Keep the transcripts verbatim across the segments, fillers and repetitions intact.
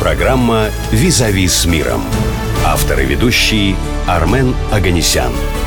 Программа «Визави с миром». Автор и ведущий Армен Оганесян.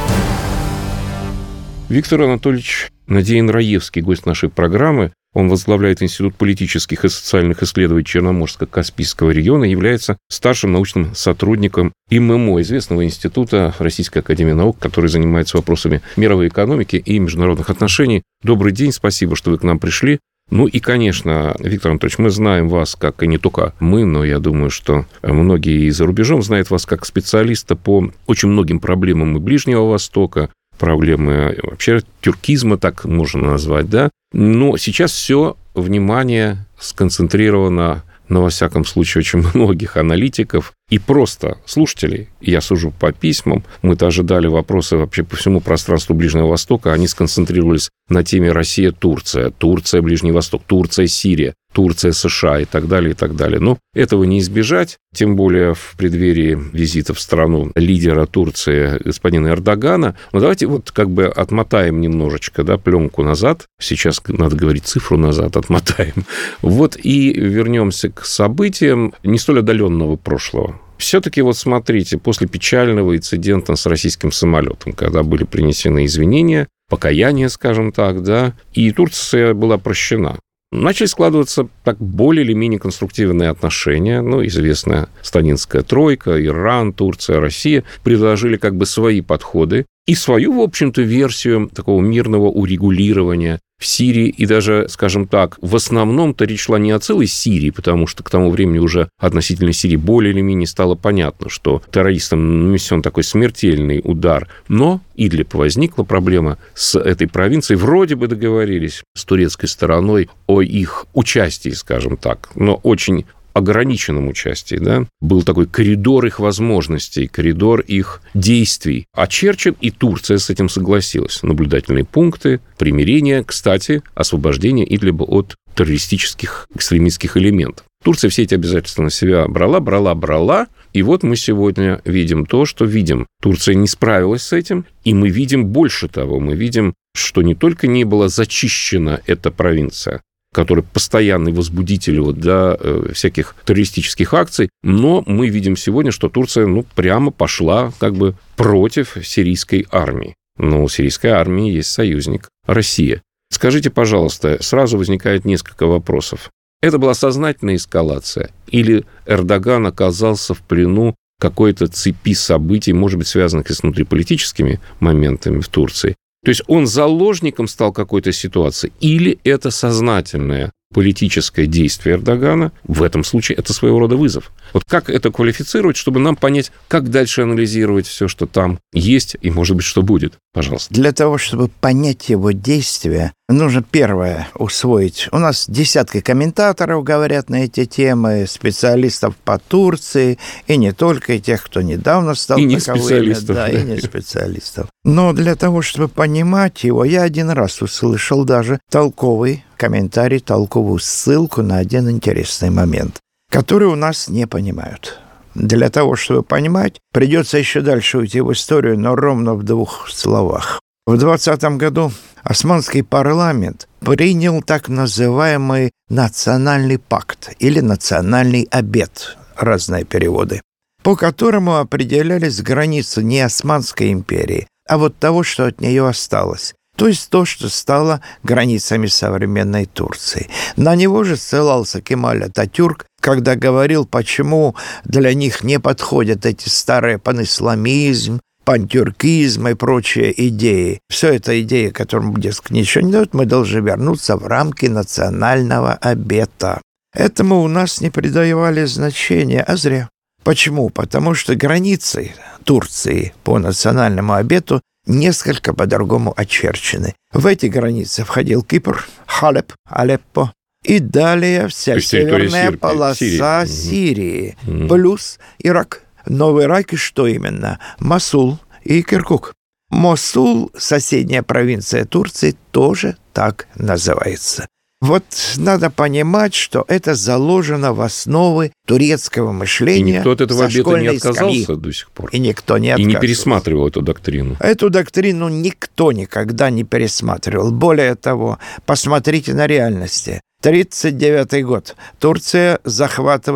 Виктор Анатольевич Надеин-Раевский, гость нашей программы. Он возглавляет Институт политических и социальных исследований Черноморско-Каспийского региона, является старшим научным сотрудником ИММО, известного института Российской академии наук, который занимается вопросами мировой экономики и международных отношений. Добрый день, спасибо, что вы к нам пришли. Ну и, конечно, Виктор Анатольевич, мы знаем вас, как и не только мы, но я думаю, что многие и за рубежом знают вас как специалиста по очень многим проблемам и Ближнего Востока, проблемы вообще тюркизма, так можно назвать, да. Но сейчас все внимание сконцентрировано, на, во всяком случае, очень многих аналитиков и просто слушателей. Я сужу по письмам. Мы-то ожидали вопросы вообще по всему пространству Ближнего Востока. Они сконцентрировались на теме Россия-Турция, Турция, Ближний Восток, Турция, Сирия, Турция, США и так далее, и так далее. Но этого не избежать, тем более в преддверии визита в страну лидера Турции господина Эрдогана. Но давайте вот как бы отмотаем немножечко, да, пленку назад. Сейчас надо говорить цифру назад, отмотаем. Вот и вернемся к событиям не столь отдаленного прошлого. Все-таки вот смотрите, после печального инцидента с российским самолетом, когда были принесены извинения, покаяние, скажем так, да, и Турция была прощена. Начали складываться так более или менее конструктивные отношения. Ну, известная сталинская тройка, Иран, Турция, Россия предложили как бы свои подходы и свою, в общем-то, версию такого мирного урегулирования в Сирии. И даже, скажем так, в основном-то речь шла не о целой Сирии, потому что к тому времени уже относительно Сирии более или менее стало понятно, что террористам нанесен такой смертельный удар. Но Идлиб возникла проблема с этой провинцией. Вроде бы договорились с турецкой стороной о их участии, скажем так, но очень ограниченном участии, да, был такой коридор их возможностей, коридор их действий очерчен, и Турция с этим согласилась. Наблюдательные пункты, примирение, кстати, освобождение Идлиба от террористических экстремистских элементов. Турция все эти обязательства на себя брала, брала, брала, и вот мы сегодня видим то, что видим. Турция не справилась с этим, и мы видим больше того, мы видим, что не только не была зачищена эта провинция, который постоянный возбудитель вот, да, всяких террористических акций, но мы видим сегодня, что Турция ну, прямо пошла как бы против сирийской армии. Но у сирийской армии есть союзник – Россия. Скажите, пожалуйста, сразу возникает несколько вопросов. Это была сознательная эскалация? Или Эрдоган оказался в плену какой-то цепи событий, может быть, связанных и с внутриполитическими моментами в Турции? То есть он заложником стал какой-то ситуации, или это сознательное политическое действие Эрдогана? В этом случае это своего рода вызов. Вот как это квалифицировать, чтобы нам понять, как дальше анализировать все, что там есть, и, может быть, что будет? Пожалуйста. Для того, чтобы понять его действия, нужно первое усвоить. У нас десятки комментаторов говорят на эти темы, специалистов по Турции, и не только, и тех, кто недавно стал и не таковыми. Специалистов, да, да, и не специалистов. Но для того, чтобы понимать его, я один раз услышал даже толковый комментарий, толковую ссылку на один интересный момент, который у нас не понимают. Для того, чтобы понимать, придется еще дальше уйти в историю, но ровно в двух словах. В двадцатом году Османский парламент принял так называемый национальный пакт или национальный обет, разные переводы, по которому определялись границы не Османской империи, а вот того, что от нее осталось. То есть то, что стало границами современной Турции. На него же ссылался Кемаль Ататюрк, когда говорил, почему для них не подходят эти старые панисламизм, пантюркизм и прочие идеи. Все это идеи, которым, дескать, ничего не дают, мы должны вернуться в рамки национального обета. Этому у нас не придавали значения, а зря. Почему? Потому что границы Турции по национальному обету несколько по-другому очерчены. В эти границы входил Кипр, Халеб, Алеппо и далее вся северная Сир... полоса Сирии, Сирии угу. плюс Ирак. Но в Ираке что именно? Мосул и Киркук. Мосул, соседняя провинция Турции, тоже так называется. Вот надо понимать, что это заложено в основы турецкого мышления. И никто от этого обета не отказался скамьи. До сих пор. И никто не отказывался. И не пересматривал эту доктрину. Эту доктрину никто никогда не пересматривал. Более того, посмотрите на реальности. тридцать девятый год. Турция захватывает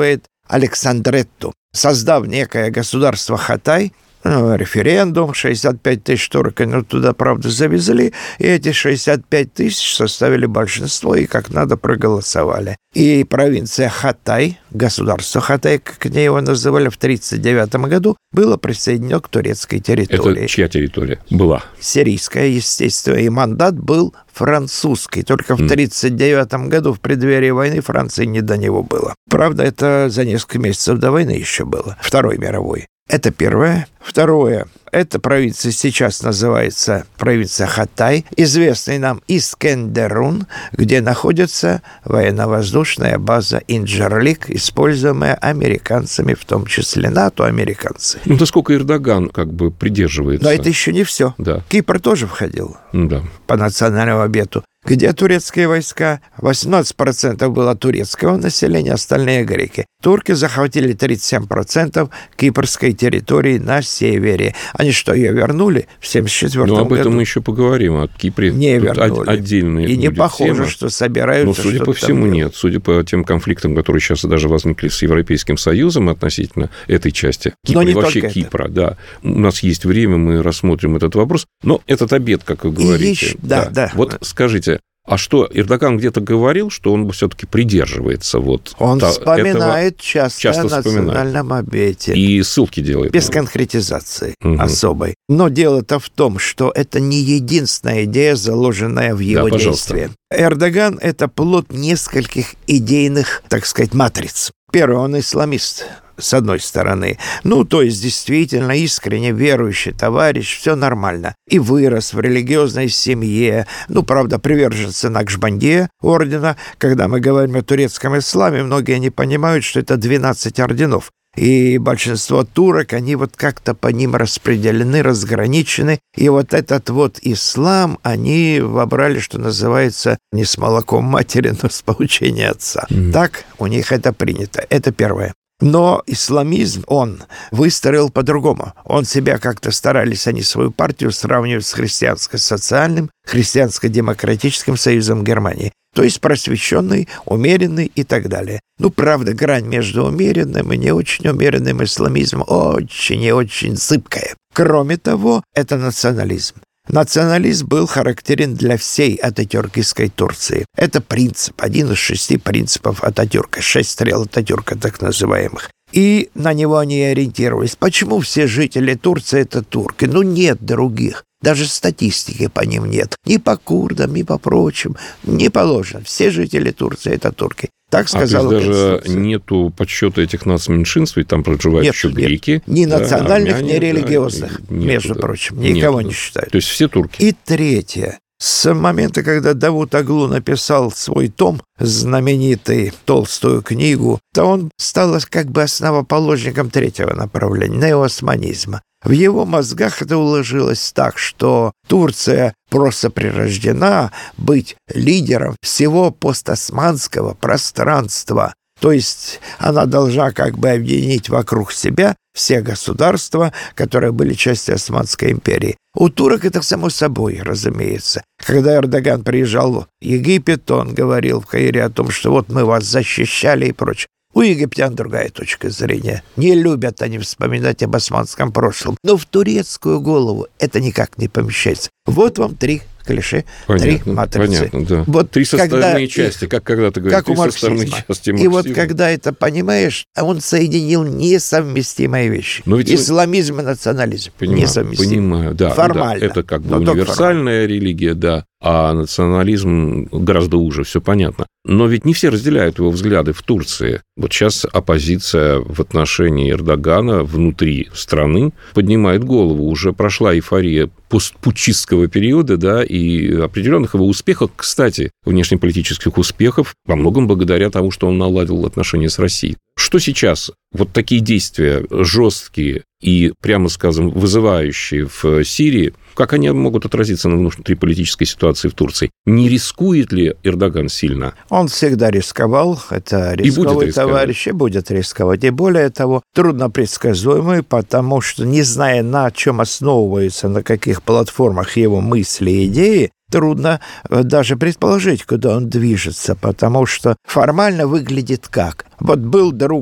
Александретту, создав некое государство Хатай. Ну, референдум, шестьдесят пять тысяч турок, ну, туда, правда, завезли, и эти шестьдесят пять тысяч составили большинство и как надо проголосовали. И провинция Хатай, государство Хатай, как они его называли, в тридцать девятом году было присоединено к турецкой территории. Это чья территория была? Сирийская, естественно, и мандат был французский. Только в тридцать девятом году, в преддверии войны, Франции не до него было. Правда, это за несколько месяцев до войны еще было, Второй мировой. Это первое. Второе. Эта провинция сейчас называется провинция Хатай, известный нам Искендерун, где находится военно-воздушная база Инджерлик, используемая американцами, в том числе НАТО-американцы. Ну, насколько Эрдоган как бы придерживается. Но это еще не все. Да. Кипр тоже входил Да. по национальному обету. Где турецкие войска? восемнадцать процентов было турецкого населения, остальные греки. Турки захватили тридцать семь процентов кипрской территории на севере. Они что, ее вернули в семьдесят четвёртом году? Ну, об этом мы еще поговорим. О Кипре не вернули. Отдельные И не похоже, тема. что собираются. Ну, судя по всему, нет. Судя по тем конфликтам, которые сейчас даже возникли с Европейским Союзом относительно этой части Кипра, и вообще Кипра, это. Да. У нас есть время, мы рассмотрим этот вопрос. Но этот обет, как вы говорите. Еще, да, да. да. Вот скажите, а что, Эрдоган где-то говорил, что он все-таки придерживается вот Он та, вспоминает этого, часто, часто о национальном обете. И ссылки делает. Без конкретизации угу. особой. Но дело-то в том, что это не единственная идея, заложенная в его да, действии. Эрдоган – это плод нескольких идейных, так сказать, матриц. Первый – он исламист. С одной стороны. Ну, то есть, действительно, искренне верующий товарищ, все нормально. И вырос в религиозной семье. Ну, правда, приверженцы Накшбанде ордена. Когда мы говорим о турецком исламе, многие не понимают, что это двенадцать орденов. И большинство турок, они вот как-то по ним распределены, разграничены. И вот этот вот ислам они вобрали, что называется, не с молоком матери, но с поучения отца. Mm. Так у них это принято. Это первое. Но исламизм он выстроил по-другому. Он себя как-то старались, они свою партию сравнивать с христианско-социальным, христианско-демократическим союзом Германии. То есть просвещенный, умеренный и так далее. Ну, правда, грань между умеренным и не очень умеренным исламизмом очень и очень зыбкая. Кроме того, это национализм. Национализм был характерен для всей ататюркистской Турции. Это принцип, один из шести принципов Ататюрка, шесть стрел Ататюрка так называемых. И на него они ориентировались. Почему все жители Турции – это турки? Ну, нет других. Даже статистики по ним нет. Ни по курдам, ни по прочим. Не положено. Все жители Турции – это турки. Так сказала а, то есть даже нету подсчета этих нацменьшинств, ведь там проживают нет, еще нет. греки. Ни да, национальных, армяне, ни религиозных, да, между нету, прочим. да. Никого Нет, не считают. То есть все турки. И третье. С момента, когда Давут Оглу написал свой том, знаменитый толстую книгу, то он стал как бы основоположником третьего направления, неоосманизма. В его мозгах это уложилось так, что Турция просто прирождена быть лидером всего постосманского пространства. То есть она должна как бы объединить вокруг себя все государства, которые были частью Османской империи. У турок это само собой, разумеется. Когда Эрдоган приезжал в Египет, он говорил в Каире о том, что вот мы вас защищали и прочее. У египтян другая точка зрения. Не любят они вспоминать об османском прошлом. Но в турецкую голову это никак не помещается. Вот вам три клише, понятно, три матрицы. Понятно, да. Вот три составные когда, части, как когда-то говорили, как три у составные части марксизма. И вот когда это понимаешь, он соединил несовместимые вещи. Но ведь исламизм и национализм. Понимаю, несовместимы. Понимаю, да. Формально. Да, это как бы универсальная религия, да, а национализм гораздо уже, все понятно. Но ведь не все разделяют его взгляды в Турции. Вот сейчас оппозиция в отношении Эрдогана внутри страны поднимает голову. Уже прошла эйфория постпутчистского периода, да, и определенных его успехов, кстати, внешнеполитических успехов, во многом благодаря тому, что он наладил отношения с Россией. Что сейчас? Вот такие действия жесткие и, прямо скажем, вызывающие в Сирии, как они могут отразиться на внутриполитической ситуации в Турции? Не рискует ли Эрдоган сильно? Он всегда рисковал, это рисковый товарищ, и будет рисковать. И более того, трудно предсказуемый, потому что, не зная, на чем основываются, на каких платформах его мысли и идеи, трудно даже предположить, куда он движется, потому что формально выглядит как. Вот был друг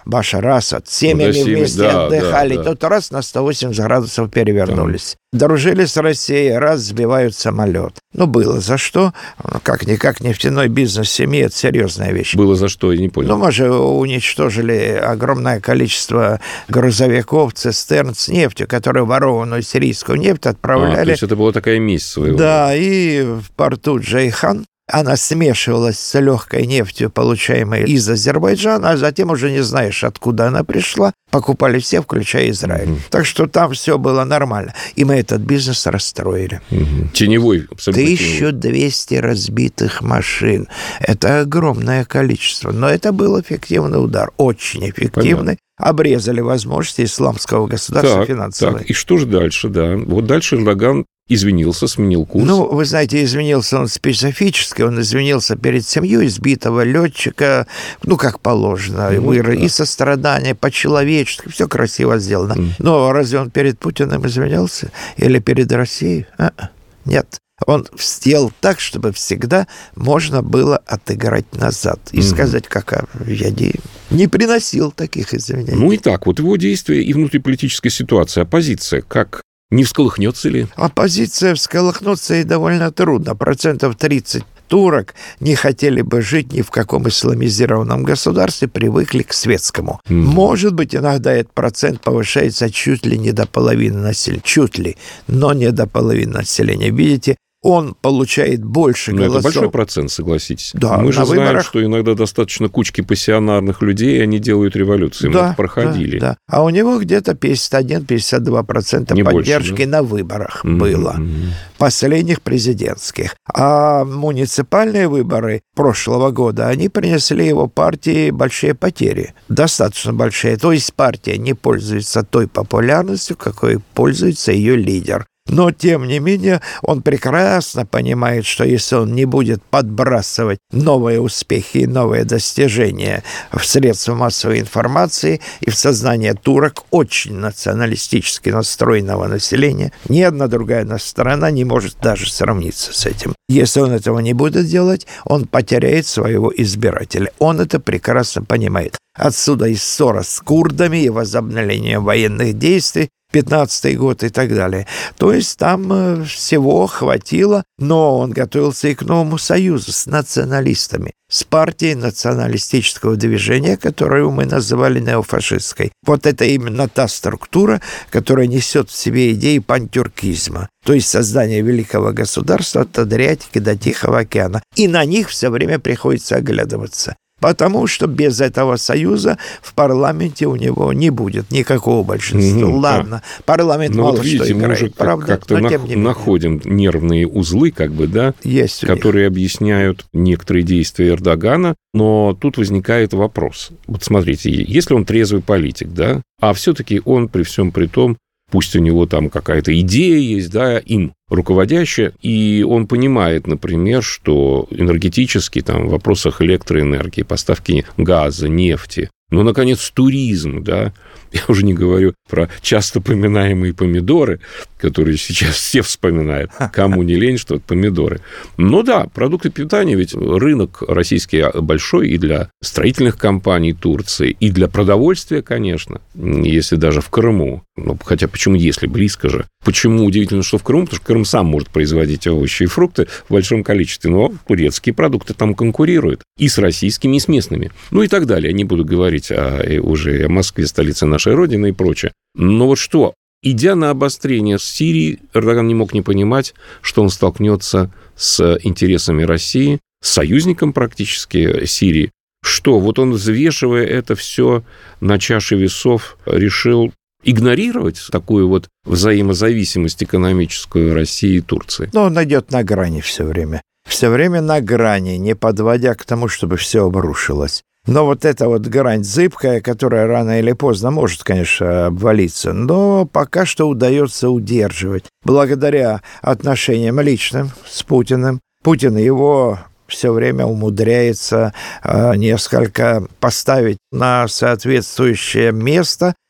Башар Асад. Семьями ну, вместе да, отдыхали. Да, да. Тут раз на сто восемьдесят градусов перевернулись. Там. Дружили с Россией, раз сбивают самолет. Ну, было за что. Как-никак нефтяной бизнес семьи – это серьезная вещь. Было за что, я не понял. Ну, мы же уничтожили огромное количество грузовиков, цистерн с нефтью, которые ворованную сирийскую нефть отправляли. А, то есть это была такая месть своего. Да, и в порту Джейхан она смешивалась с легкой нефтью, получаемой из Азербайджана, а затем уже не знаешь, откуда она пришла. Покупали все, включая Израиль. Угу. Так что там все было нормально. И мы этот бизнес расстроили. Угу. Теневой, абсолютно тысяча двести теневой. Разбитых машин. Это огромное количество. Но это был эффективный удар. Очень эффективный. Понятно. Обрезали возможности исламского государства так, финансовые. Так, и что же дальше, да? Вот дальше Эрдоган извинился, сменил курс. Ну, вы знаете, извинился он специфически. Он извинился перед семьей избитого летчика, ну, как положено. Ну, и, да. и сострадание по-человечески. Все красиво сделано. Mm. Но разве он перед Путиным извинялся? Или перед Россией? А-а. Нет. Он сделал так, чтобы всегда можно было отыграть назад и mm-hmm. сказать, как я не, не приносил таких извинений. Ну и так, вот его действия и внутриполитическая ситуация, оппозиция, как не всколыхнется ли? Оппозиция всколыхнуться и довольно трудно. Процентов тридцать турок не хотели бы жить ни в каком исламизированном государстве, привыкли к светскому. Mm-hmm. Может быть, иногда этот процент повышается чуть ли не до половины населения. Чуть ли, но не до половины населения. Видите, он получает больше Но голосов. Это большой процент, согласитесь. Да, мы же знаем, выборах... что иногда достаточно кучки пассионарных людей, и они делают революции. Мы да, это проходили. Да, да. А у него где-то пятьдесят один - пятьдесят два процента поддержки больше, да? на выборах mm-hmm. было. Последних президентских. А муниципальные выборы прошлого года, они принесли его партии большие потери. Достаточно большие. То есть партия не пользуется той популярностью, какой пользуется ее лидер. Но, тем не менее, он прекрасно понимает, что если он не будет подбрасывать новые успехи и новые достижения в средства массовой информации и в сознание турок, очень националистически настроенного населения, ни одна другая сторона не может даже сравниться с этим. Если он этого не будет делать, он потеряет своего избирателя. Он это прекрасно понимает. Отсюда и ссора с курдами, и возобновление военных действий, пятнадцатый год и так далее. То есть там всего хватило, но он готовился и к новому союзу с националистами, с партией националистического движения, которую мы называли неофашистской. Вот это именно та структура, которая несет в себе идеи пантюркизма, то есть создание великого государства от Адриатики до Тихого океана. И на них все время приходится оглядываться. Потому что без этого союза в парламенте у него не будет никакого большинства. Mm-hmm. Ладно, парламент но мало вот видите, что играет, мы уже правда, как-то но нах- тем не менее. находим нервные узлы, как бы, да, Есть которые объясняют некоторые действия Эрдогана, но тут возникает вопрос. Вот смотрите, если он трезвый политик, да, а все-таки он при всем при том, пусть у него там какая-то идея есть, да, им руководящая, и он понимает, например, что энергетически, там, в вопросах электроэнергии, поставки газа, нефти, ну, наконец, туризм, да, я уже не говорю про часто поминаемые помидоры, которые сейчас все вспоминают, кому не лень, что это помидоры. Ну да, продукты питания, ведь рынок российский большой и для строительных компаний Турции, и для продовольствия, конечно, если даже в Крыму. Ну, хотя почему если, близко же. Почему удивительно, что в Крыму? Потому что Крым сам может производить овощи и фрукты в большом количестве, но турецкие продукты там конкурируют и с российскими, и с местными. Ну и так далее. Я не буду говорить о, уже о Москве, столице нашей Родины и прочее. Но вот что? Идя на обострение с Сирией, Эрдоган не мог не понимать, что он столкнется с интересами России, с союзником практически Сирии. Что? Вот он, взвешивая это все на чаше весов, решил игнорировать такую вот взаимозависимость экономическую России и Турции. Но он идет на грани все время. Все время на грани, не подводя к тому, чтобы все обрушилось. Но вот эта вот грань зыбкая, которая рано или поздно может, конечно, обвалиться, но пока что удается удерживать. Благодаря отношениям личным с Путиным. Путин его все время умудряется э, несколько поставить на соответствующее место,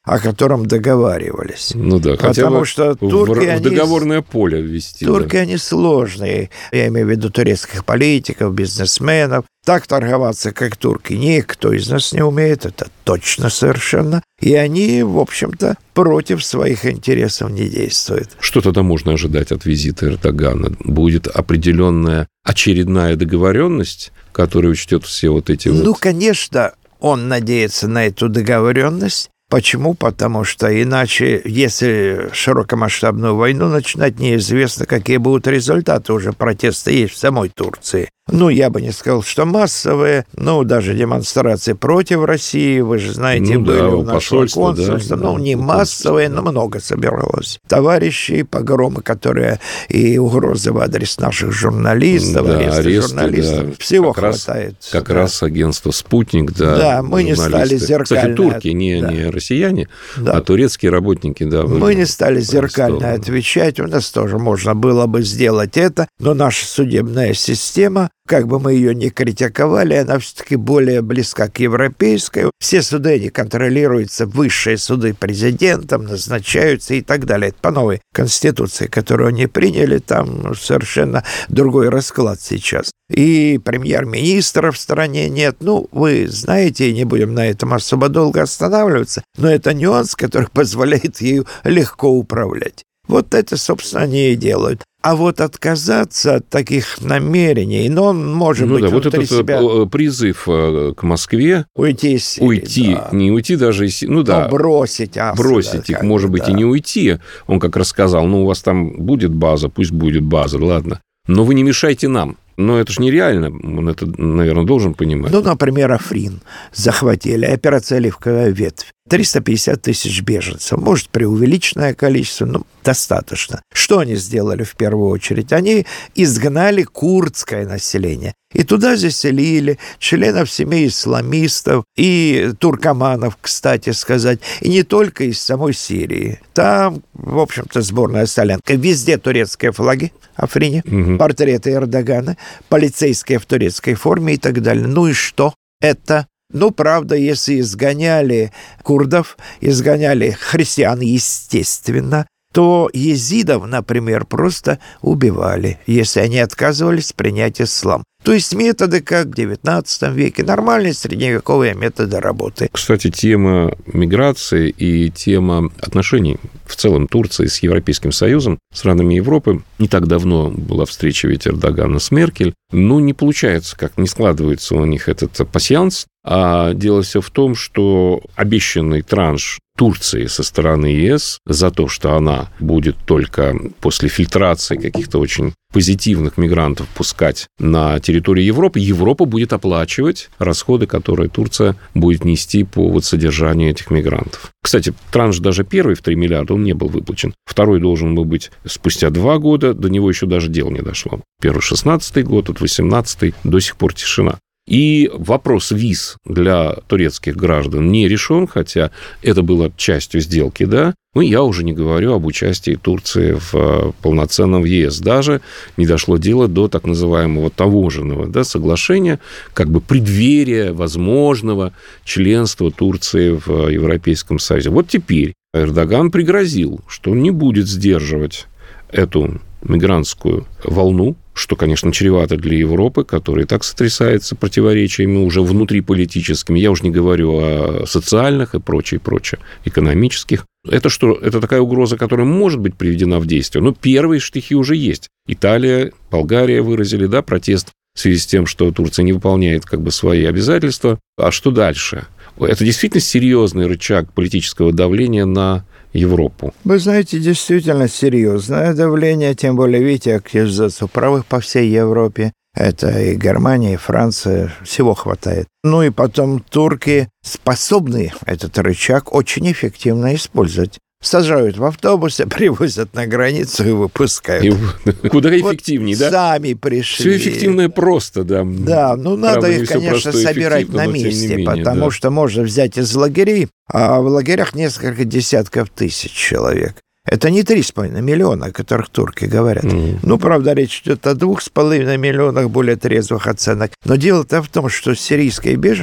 о котором договаривались. Ну да, потому что турки, в, они, в договорное поле ввести. Турки, да. они сложные. Я имею в виду турецких политиков, бизнесменов. Так торговаться, как турки, никто из нас не умеет, это точно совершенно. И они, в общем-то, против своих интересов не действуют. Что тогда можно ожидать от визита Эрдогана? Будет определенная очередная договоренность, которая учтет все вот эти Ну, вот... конечно, он надеется на эту договоренность. Почему? Потому что иначе, если широкомасштабную войну начинать, неизвестно, какие будут результаты. Уже протесты есть в самой Турции. Ну, я бы не сказал, что массовые, ну, даже демонстрации против России, вы же знаете, ну, были да, у нашего консульства. Да, ну, да, не массовые, но много собиралось. Товарищи, погромы, которые и угрозы в адрес наших журналистов, да, аресты, аресты журналистов. Да. Всего как хватает. Раз, как да. раз агентство «Спутник», да. Да, мы не стали зеркально... Кстати, турки, не, да. не россияне, да. а турецкие работники, да. Мы не стали зеркально отвечать, у нас тоже можно было бы сделать это, но наша судебная система, как бы мы ее ни критиковали, она все-таки более близка к европейской. Все суды, они контролируются, высшие суды президентом, назначаются и так далее. Это по новой конституции, которую они приняли, там совершенно другой расклад сейчас. И премьер-министра в стране нет. Ну, вы знаете, не будем на этом особо долго останавливаться, но это нюанс, который позволяет ею легко управлять. Вот это, собственно, они и делают. А вот отказаться от таких намерений, но он может ну, быть да, внутри вот этот себя... призыв к Москве... Уйти из Сирии, Уйти, да. не уйти даже из... Ну, да. Но бросить Асада. Бросить их, может быть, да. и не уйти. Он как рассказал, ну, у вас там будет база, пусть будет база, ладно. Но вы не мешайте нам. Но это же нереально, он это, наверное, должен понимать. Ну, например, Африн захватили, операция «Оливковая ветвь». триста пятьдесят тысяч беженцев. Может, преувеличенное количество, но достаточно. Что они сделали в первую очередь? Они изгнали курдское население. И туда заселили членов семей исламистов и туркоманов, кстати сказать. И не только из самой Сирии. Там, в общем-то, сборная солянка. Везде турецкие флаги, Африне, угу. Портреты Эрдогана, полицейские в турецкой форме и так далее. Ну и что это? Ну, правда, если изгоняли курдов, изгоняли христиан, естественно, то езидов, например, просто убивали, если они отказывались принять ислам. То есть методы, как в девятнадцатом веке, нормальные средневековые методы работы. Кстати, тема миграции и тема отношений в целом Турции с Европейским Союзом, странами Европы. Не так давно была встреча ведь Эрдогана с Меркель. Ну, не получается, как не складывается у них этот пасьянс. А дело все в том, что обещанный транш Турции со стороны ЕС за то, что она будет только после фильтрации каких-то очень позитивных мигрантов пускать на территорию Европы, Европа будет оплачивать расходы, которые Турция будет нести по вот содержанию этих мигрантов. Кстати, транш даже первый в три миллиарда, он не был выплачен. Второй должен был быть спустя два года, до него еще даже дело не дошло. Первый шестнадцатый год, вот восемнадцатый, до сих пор тишина. И вопрос виз для турецких граждан не решен, хотя это было частью сделки, да. Ну, я уже не говорю об участии Турции в полноценном ЕС. Даже не дошло дело до так называемого таможенного, да, соглашения, как бы преддверия возможного членства Турции в Европейском Союзе. Вот теперь Эрдоган пригрозил, что он не будет сдерживать эту мигрантскую волну, что, конечно, чревато для Европы, которая и так сотрясается противоречиями уже внутриполитическими. Я уже не говорю о социальных и прочее, прочее, экономических. Это что? Это такая угроза, которая может быть приведена в действие. Но первые штрихи уже есть. Италия, Болгария выразили, да, протест в связи с тем, что Турция не выполняет как бы свои обязательства. А что дальше? Это действительно серьезный рычаг политического давления на Европу. Вы знаете, действительно серьезное давление, тем более, видите, активизацию правых по всей Европе. Это и Германия, и Франция, всего хватает. Ну и потом турки способны этот рычаг очень эффективно использовать. Сажают в автобусы, привозят на границу и выпускают. И куда эффективнее, вот да? Сами пришли. Все эффективное просто, да. Да, ну надо Правда, их, конечно, собирать на месте, менее, потому да. что можно взять из лагерей, а в лагерях несколько десятков тысяч человек. Это не три с половиной миллиона, о которых турки говорят. Mm. Ну, правда, речь идет о двух с половиной миллионах более трезвых оценок. Но дело-то в том, что сирийские беженцы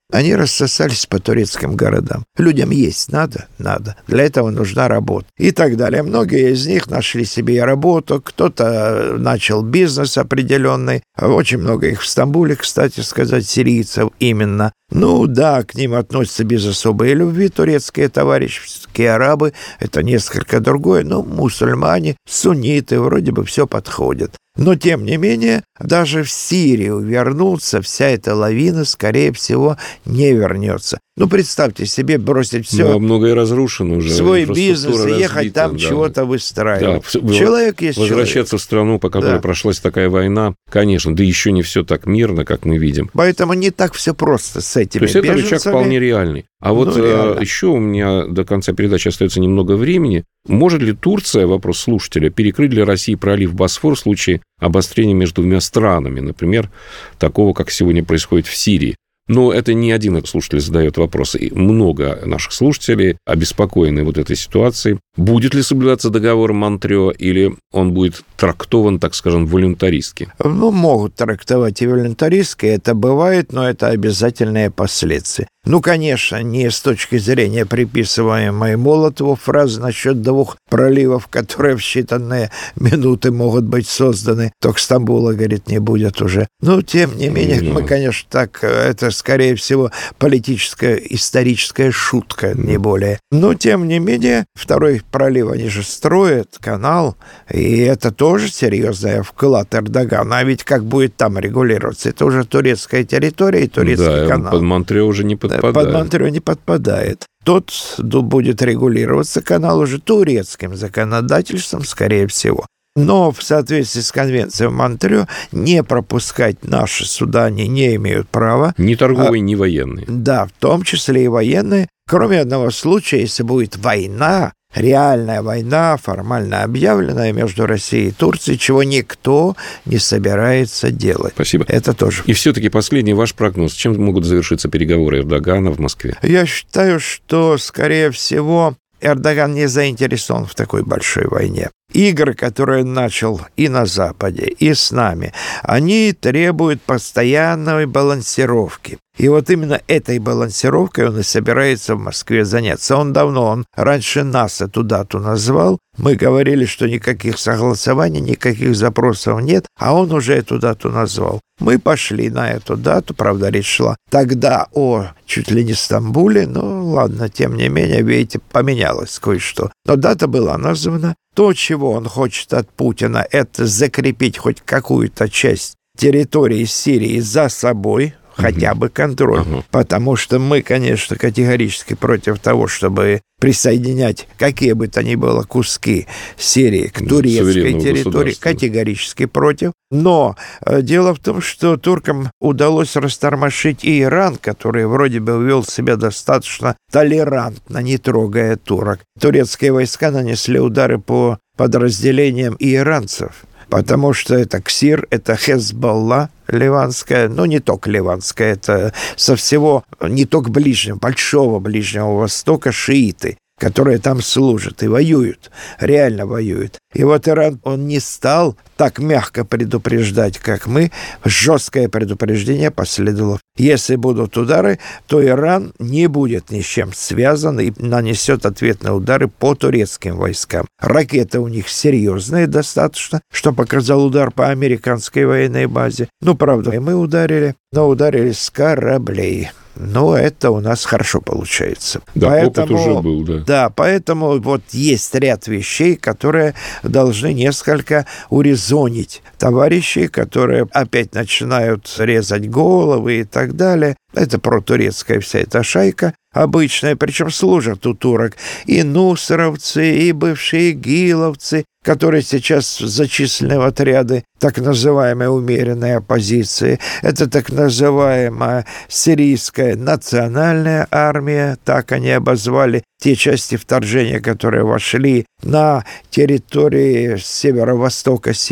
Они рассосались по турецким городам. Людям есть надо? Надо. Для этого нужна работа. И так далее. Многие из них нашли себе работу, кто-то начал бизнес определенный. Очень много их в Стамбуле, кстати сказать, сирийцев именно. Ну да, к ним относятся без особой любви турецкие товарищи, все-таки арабы, это несколько другое, но мусульмане, сунниты, вроде бы все подходит. Но, тем не менее, даже в Сирию вернуться вся эта лавина, скорее всего, не вернется. Ну, представьте себе, бросить все, да, многое разрушено уже, свой бизнес и ехать разбита, там да. чего-то выстраивать. Да. Человек есть Возвращаться человек. в страну, по которой Да. прошлась такая война, конечно, да еще не все так мирно, как мы видим. Поэтому не так все просто с этими То есть это беженцами. рычаг вполне реальный. А вот Ну, реально. еще у меня до конца передачи остается немного времени. Может ли Турция, вопрос слушателя, перекрыть для России пролив Босфор в случае обострения между двумя странами, например, такого, как сегодня происходит в Сирии? Но это не один слушатель задает вопрос. И много наших слушателей обеспокоены вот этой ситуацией. Будет ли соблюдаться договор Монтрео, или он будет трактован, так скажем, волюнтаристски? Ну, могут трактовать и волюнтаристски, это бывает, но это обязательные последствия. Ну, конечно, не с точки зрения приписываемой Молотову фразы насчет двух проливов, которые в считанные минуты могут быть созданы. Только Стамбула, говорит, не будет уже. Но, тем не менее, Mm-hmm. мы, конечно, так, это, скорее всего, политическая, историческая шутка, mm-hmm. не более. Но, тем не менее, второй пролив, они же строят канал, и это тоже серьезный вклад Эрдогана. А ведь как будет там регулироваться? Это уже турецкая территория и турецкий да, канал. Под Монтрео уже не подпадает. Под Монтрео не подпадает. Тот будет регулироваться канал уже турецким законодательством, скорее всего. Но в соответствии с конвенцией Монтрео не пропускать наши суда они не имеют права. Ни торговые, а, ни военные. Да, в том числе и военные. Кроме одного случая, если будет война, реальная война, формально объявленная между Россией и Турцией, чего никто не собирается делать. Спасибо. Это тоже. И все-таки последний ваш прогноз. Чем могут завершиться переговоры Эрдогана в Москве? Я считаю, что, скорее всего, Эрдоган не заинтересован в такой большой войне. Игры, которые он начал и на Западе, и с нами, они требуют постоянной балансировки. И вот именно этой балансировкой он и собирается в Москве заняться. Он давно, он раньше нас эту дату назвал. Мы говорили, что никаких согласований, никаких запросов нет, а он уже эту дату назвал. Мы пошли на эту дату, правда, речь шла тогда о чуть ли не Стамбуле, но ладно, тем не менее, видите, поменялось кое-что. Но дата была названа. То, чего он хочет от Путина, это закрепить хоть какую-то часть территории Сирии за собой, хотя бы контроль. Uh-huh. Потому что мы, конечно, категорически против того, чтобы присоединять какие бы то ни было куски Сирии к турецкой территории. Категорически против. Но э, дело в том, что туркам удалось растормошить и Иран, который вроде бы вел себя достаточно толерантно, не трогая турок. Турецкие войска нанесли удары по подразделениям иранцев. Потому что это КСИР, это Хезболла ливанская, но не только ливанская, это со всего, не только ближнего, большого Ближнего Востока шииты, которые там служат и воюют, реально воюют. И вот Иран, он не стал так мягко предупреждать, как мы. Жесткое предупреждение последовало. Если будут удары, то Иран не будет ни с чем связан и нанесет ответные удары по турецким войскам. Ракеты у них серьезные достаточно, что показал удар по американской военной базе. Ну, правда, и мы ударили, но ударили с кораблей. Но это у нас хорошо получается. Да, поэтому, опыт уже был, да. Да, поэтому вот есть ряд вещей, которые должны несколько урезонить товарищей, которые опять начинают резать головы и так далее. Это протурецкая вся эта шайка обычная, причем служат у турок и нусровцы, и бывшие игиловцы, которые сейчас зачислены в отряды так называемой умеренной оппозиции. Это так называемая сирийская национальная армия, так они обозвали те части вторжения, которые вошли на территории северо-востока Сирии.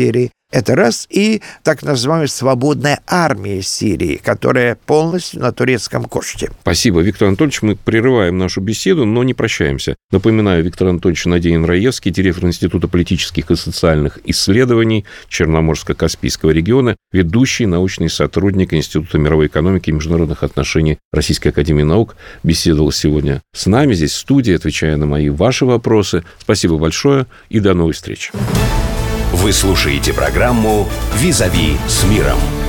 Это раз. И так называемая свободная армия Сирии, которая полностью на турецком коште. Спасибо, Виктор Анатольевич. Мы прерываем нашу беседу, но не прощаемся. Напоминаю, Виктор Анатольевич Надеин Раевский, директор Института политических и социальных исследований Черноморско-Каспийского региона, ведущий научный сотрудник Института мировой экономики и международных отношений Российской академии наук, беседовал сегодня с нами здесь в студии, отвечая на мои ваши вопросы. Спасибо большое и до новых встреч. Вы слушаете программу «Визави с миром».